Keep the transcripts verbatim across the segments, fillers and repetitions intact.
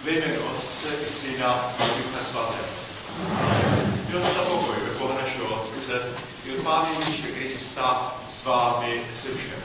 Ve jménu Otce i Syna a Ducha Svatého. Milost a pokoj ve Boha našeho Otce i od Pána Ježíše Krista s vámi se všem.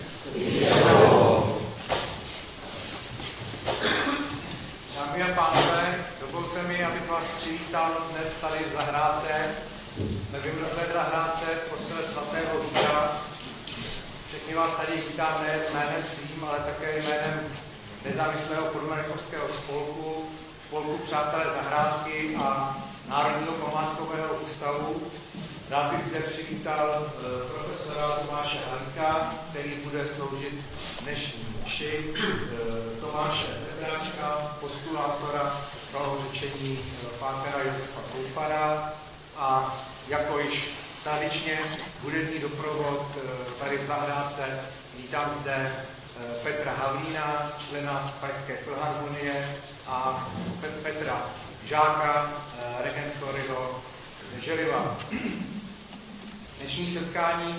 Dámy a pánové, dovolte mi, abych vás přivítal dnes tady v zahrádce, ve vymrzlé zahrádce v kostele svatého Víta. Všechny vás tady vítám ne jménem svým, ale také jménem nezávislého podmanikovského spolku, spolku Přátelé zahrádky a Národního památkového ústavu. Rád bych zde přivítal uh, profesora Tomáše Halíka, který bude sloužit dnešní mši, uh, Tomáše Petráčka, postulátora blahořečení uh, pátera Josefa Koupara a jako již tradičně hudební doprovod uh, tady v zahrádce vítám zde uh, Petra Havlína, člena Pražské filharmonie a Pet- Petra Žáka, uh, regenského ze Želiva. Dnešní setkání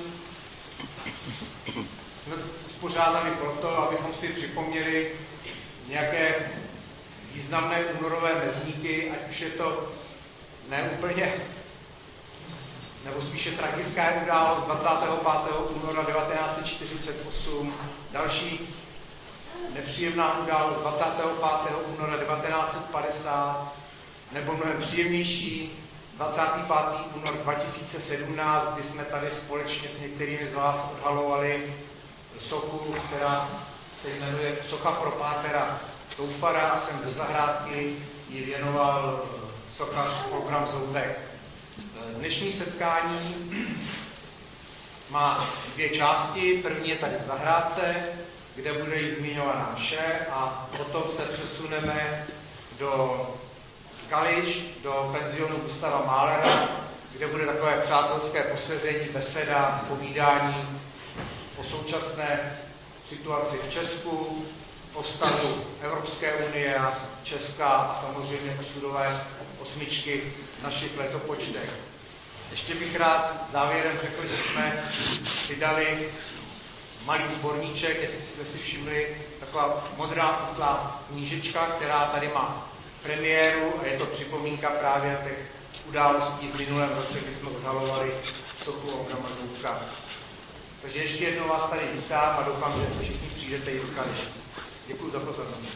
jsme uspořádali proto, abychom si připomněli nějaké významné únorové mezníky, ať už je to neúplně, nebo spíše tragická událost dvacátého pátého února devatenáct set čtyřicet osm, další nepříjemná událost dvacátého pátého února devatenáct set padesát, nebo mnohem příjemnější dvacátého pátého února dva tisíce sedmnáct, kdy jsme tady společně s některými z vás odhalovali sochu, která se jmenuje Socha pro pátera Toufara a jsem do zahrádky ji věnoval sochař Program Zoubek. Dnešní setkání má dvě části. První je tady v zahrádce, kde bude jí zmiňovaná mše a potom se přesuneme do Kališ, do penzionu Gustava Mahlera, kde bude takové přátelské posezení, beseda, povídání o současné situaci v Česku, o stavu Evropské unie a Česka a samozřejmě osudové osmičky v našich letopočtech. Ještě bych rád závěrem řekl, že jsme vydali malý sborníček, jestli jste si všimli, taková modrá utlá knížečka, která tady má premiéru a je to připomínka právě těch událostí v minulém roce, kdy jsme odhalovali sochu Programa Zoubka. Takže ještě jednou vás tady vítám a doufám, že všichni přijdete i do Kališe. Děkuji za pozornost.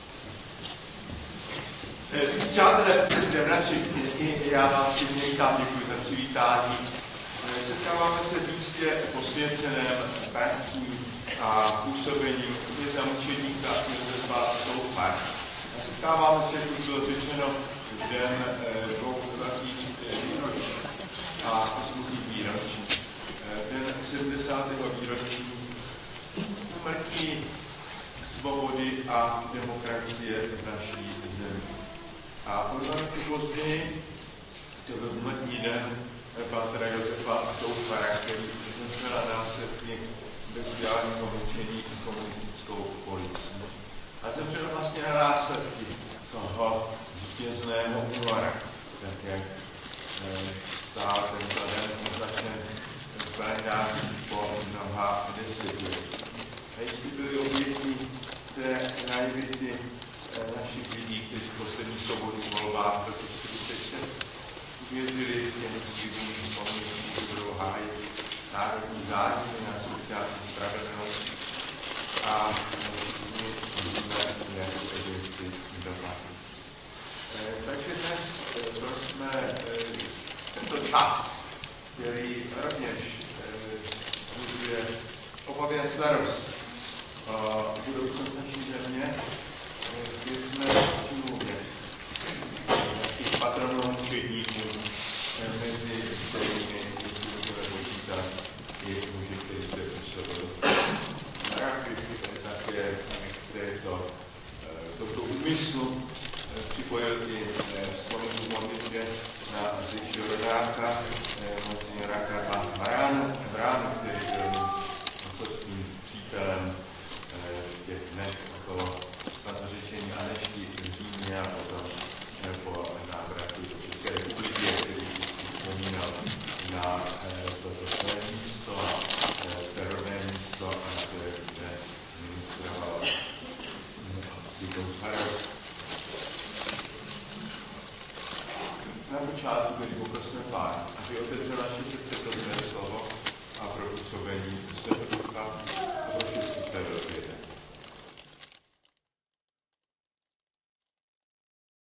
Přátelé, jste bratři, i já vás tím vítám, děkuji za přivítání. Setkáváme se v místě posvěceném prací a působením kněze mučedníka Josefa Koupara. Setkáváme se, jak už bylo řečeno, v den dvou velkých výročí a posledních výročí. Den sedmdesátého výročí úmrtí svobody a demokracie v naší zemi. A o dva roky později, to byl úmrtní den pátra Josefa Koupara, který zemřel následně bestiálního mučení komunistickou policií. A zemřel vlastně na následky toho vítězného února, tak jak stál tento den označen v kalendáři po mnoha desetiletí. A jestli byly oběti té naivity našich lidí, kteří poslední sobotu v volbách v roce čtyřicet šest uvěřili těm slibům komunistů, že budou hájit národní zájmy na sociální spravedlnost a jak se věci dopadly. Takže dnes jsme tento čas, který rovněž buduje obavy a starost o budoucnost naší země, kde jsme přimluvě našich patronů mučedníků, mezi kterými jestli to bude počítat i muži, kteří se působili. Rád bych také této, toto úmyslu připojil i vzpomínku modlitbě na zdejšího rodáka, monsignora Karla Vránu, který byl otcovským přítelem v těch dnech okolo svatořečení Anežky v Římě a potom po návratu do České republiky, který vzpomínal na toto své místo, své rodné místo, a na které zde ministroval Koupara. počátku, kdy poprosíme Pána, aby otevřel naše srdce pro své slovo a pro působení svého ducha a pro všechny své velby.